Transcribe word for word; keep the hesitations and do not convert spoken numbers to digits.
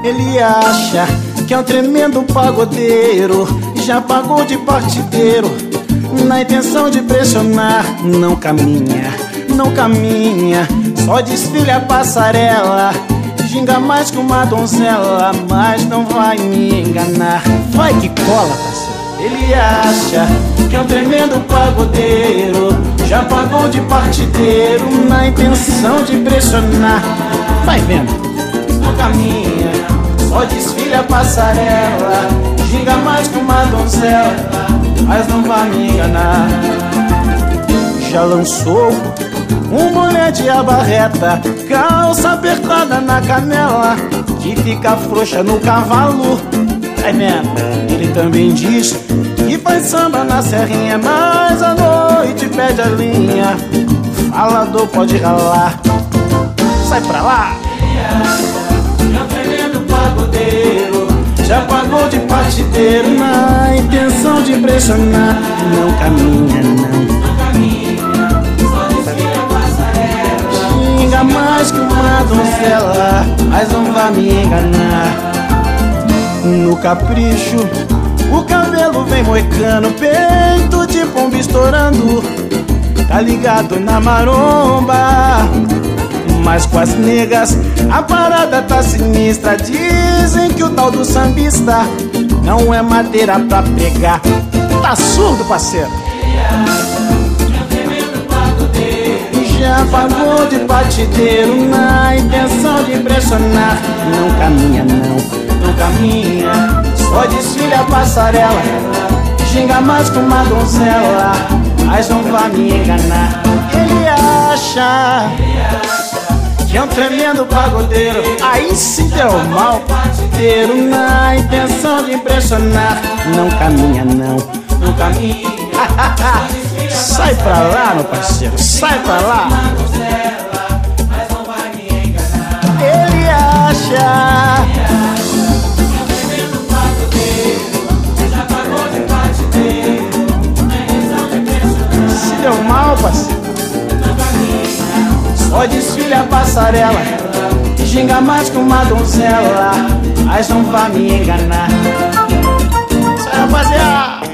Ele acha que é um tremendo pagodeiro, já pagou de partideiro na intenção de pressionar. Não caminha, não caminha, só desfila a passarela, ginga mais que uma donzela, mas não vai me enganar. Vai que cola, parceiro. Ele acha que é um tremendo pagodeiro, já pagou de partideiro na intenção de pressionar. Vai vendo, não caminha, só desfila a passarela, ginga mais que uma donzela, mas não vai me enganar. Já lançou um boné de aba reta, calça apertada na canela, que fica frouxa no cavalo. Vai vendo, ele também diz que faz samba na serrinha, mas à noite pede a linha. Falador pode ralar, sai pra lá. Ele acha que é um tremendo pagodeiro, já pagou de partideiro na intenção de pressionar. Não caminha, não, não caminha, só desfila a passarela, xinga mais que uma donzela, mas não vai me enganar. No capricho, o cabelo vem moicano, peito de pombo estourando, tá ligado na maromba. Mas com as negas a parada tá sinistra, dizem que o tal do sambista não é madeira pra pregar. Tá surdo, parceiro? Já pagou de partideiro na intenção de impressionar. Não caminha, não, não caminha, só desfila a passarela, ginga mais que uma donzela, mas não vai me enganar. Ele acha que é um tremendo pagodeiro, aí se deu mal, partideiro na intenção de impressionar. Não caminha, não, não caminha. Sai pra lá, meu parceiro, sai pra lá. Ele acha se deu mal, parceiro, só desfila a passarela, ginga mais que uma donzela, mas não vai me enganar. Sai, rapaziada.